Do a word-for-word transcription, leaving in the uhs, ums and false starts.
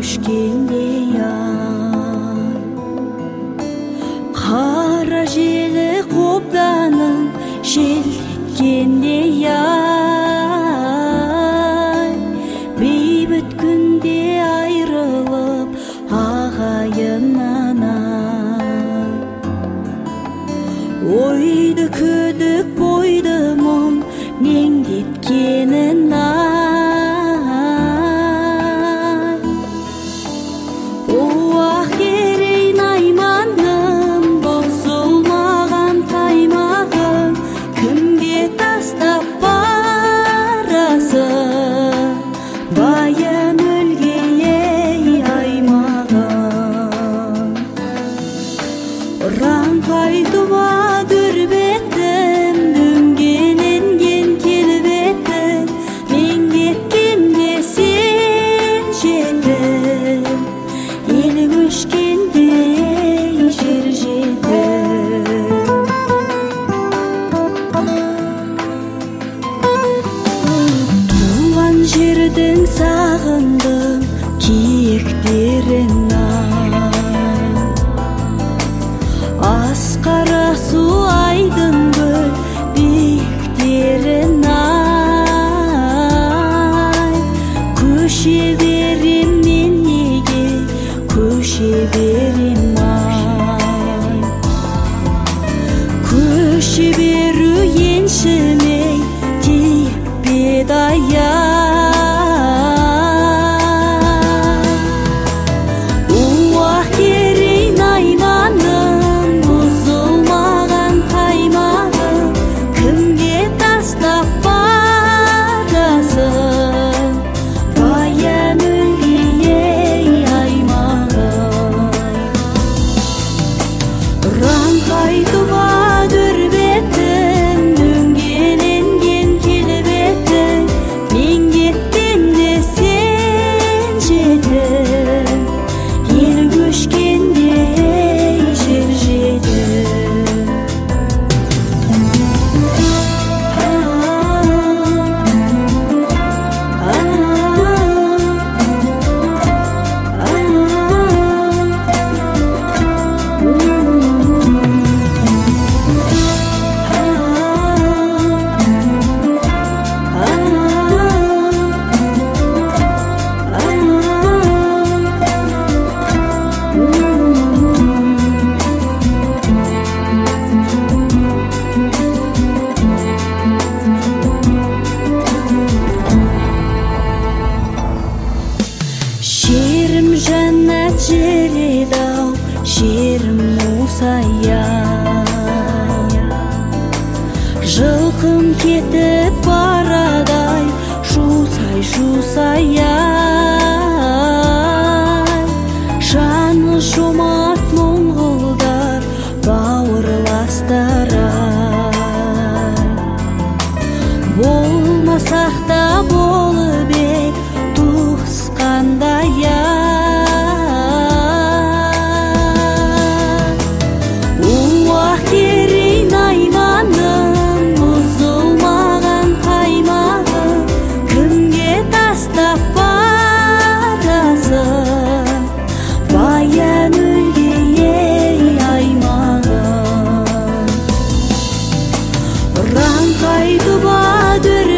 көшкенде ай, қара желі қобданың желдеткенде ай, бейбіт күнде айрылып ағайыннан ай, ойды күдік бойды мұң меңдеткенін ай, уақ керей найманым бұзылмаған қаймағым, кімге тастап барасың баян өлгей аймағым. Ұран қайтуға дүрбеттім, дөңгеленген келбеттім, мен кеткенде сен жетім, ел көшкенде жер жетім. Туған жердің сағындым киіктерін ай, асқара су айдын көл биіктерін ай, көше берем мен неге көше берем ай, көше беру еншімей тиіп пе-еді ай, уақ керей найманым бұзылмаған қаймағым, кімге тастап барасың баян өлгей аймағым. Ұран қайтуға дүрбеттім, дөңгеленген келбеттім, мен кеткенде сен жетім, ел көшкенде жер жетім. Жерім жәннат жер еді-ау, жерім мұсая, жылқым кетіп барадай жусай жусай ай, жаны жомарт мұңғылдар бауырластар ай, болмасақ та болып ек туысқандай ай, уақ керей найманым бұзылмаған қаймағым, кімге тастап барасың баян өлгей аймағым. Ұран қайтуға дүр